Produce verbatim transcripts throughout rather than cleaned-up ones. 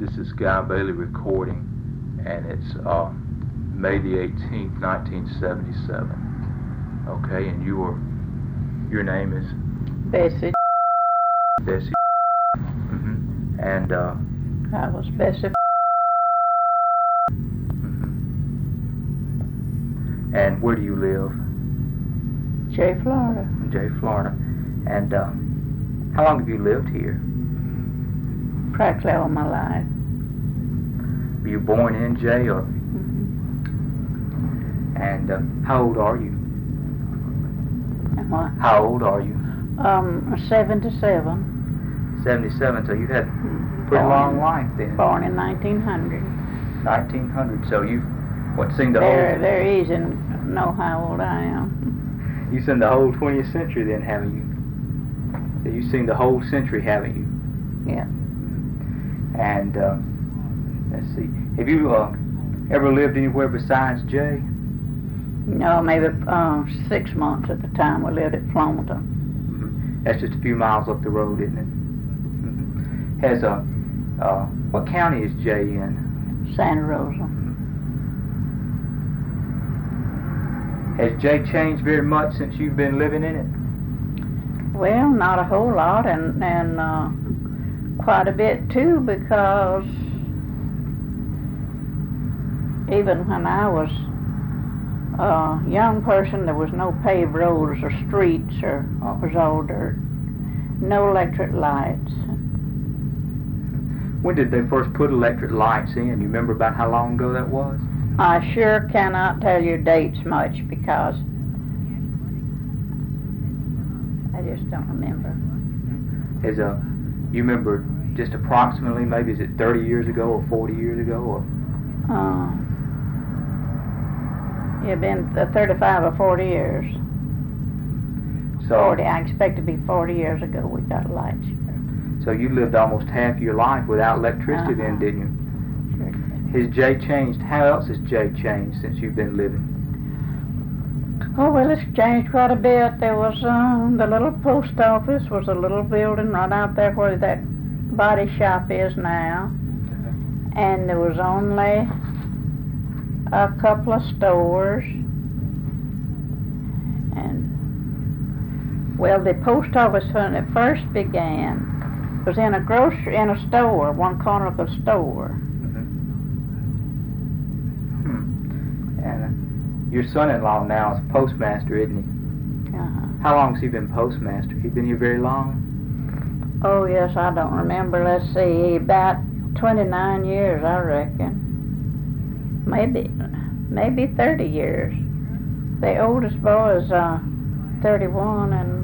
This is Guy Bailey recording, and it's uh, May the eighteenth, nineteen seventy-seven. Okay, and you are, your name is? Bessie. Bessie. Mm-hmm. And uh, I was Bessie. Mm-hmm. And where do you live? Jay, Florida. Jay, Florida. And uh, how long have you lived here? Practically all my life. Were you born in Jay, or? Mm-hmm. And uh, how old are you? And what? How old are you? Um, seventy-seven. seventy-seven. So you had a Mm-hmm. pretty Born long in, life then. Born in nineteen hundred. nineteen hundred. So you, what, seen the Very, whole? very easy to know how old I am. You seen the whole twentieth century then, haven't you? So you've seen the whole century, haven't you? Yeah. And uh, let's see, have you uh, ever lived anywhere besides Jay? No, maybe uh, six months at the time we lived at Flomaton. Mm-hmm. That's just a few miles up the road, isn't it? Mm-hmm. Has a uh, uh, what county is Jay in? Santa Rosa. Has Jay changed very much since you've been living in it? Well, not a whole lot, and and uh, quite a bit too, because even when I was a young person, there was no paved roads or streets, or it was all dirt. No electric lights. When did they first put electric lights in? You remember about how long ago that was? I sure cannot tell you dates much, because I just don't remember. Is a, you remember just approximately, maybe is it thirty years ago or forty years ago, or? Uh, it's been uh, thirty-five or forty years. So, forty, I expect to be forty years ago we got lights here. So you lived almost half your life without electricity Uh-huh. then, didn't you? Sure did. Has Jay changed? How else has Jay changed since you've been living? Oh, well, it's changed quite a bit. There was, um, the little post office was a little building right out there where that body shop is now. And there was only a couple of stores. And, well, the post office, when it first began, was in a grocery, in a store, one corner of the store. Hmm. And uh, your son-in-law now is postmaster, isn't he? Uh-huh. How long has he been postmaster? He been here very long? Oh, yes, I don't remember. Let's see, about twenty-nine years, I reckon. Maybe, maybe thirty years. The oldest boy is uh, thirty-one, and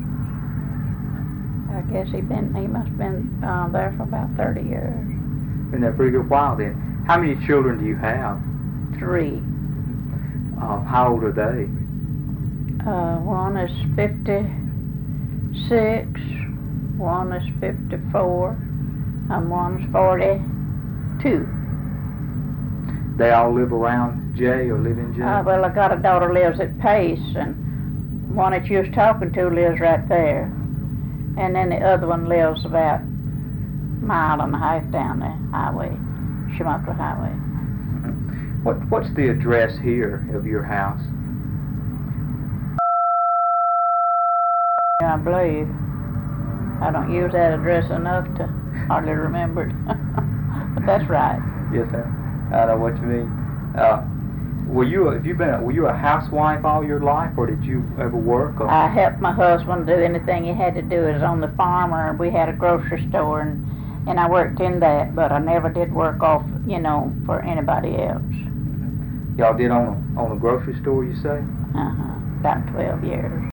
I guess he been he must have been uh, there for about thirty years. Been there a pretty good while then. How many children do you have? Three. Uh, how old are they? Uh, one is fifty-six, one is fifty-four, and one's forty-two. They all live around Jay or live in Jay? Uh, well, I got a daughter lives at Pace, and one that you was talking to lives right there. And then the other one lives about a mile and a half down the highway, Schmuckler Highway. Mm-hmm. What What's the address here of your house? I believe. I don't use that address enough to hardly remember it. But that's right. Yes, sir. I know what you mean. Uh, were you have you been a, were you a housewife all your life, or did you ever work? Or? I helped my husband do anything he had to do. It was on the farm, or we had a grocery store, and and I worked in that, but I never did work off, you know, for anybody else. Mm-hmm. Y'all did on a, on a grocery store, you say? Uh-huh. About twelve years.